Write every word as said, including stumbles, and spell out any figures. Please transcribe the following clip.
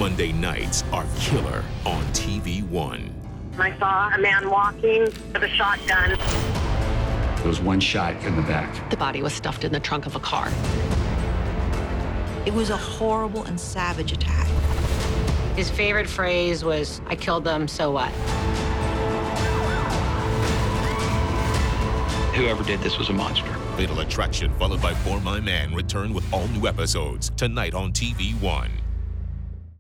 Monday nights are killer on T V one. I saw a man walking with a shotgun. There was one shot in the back. The body was stuffed in the trunk of a car. It was a horrible and savage attack. His favorite phrase was, "I killed them, so what?" Whoever did this was a monster. Fatal Attraction, followed by For My Man, return with all new episodes tonight on T V one.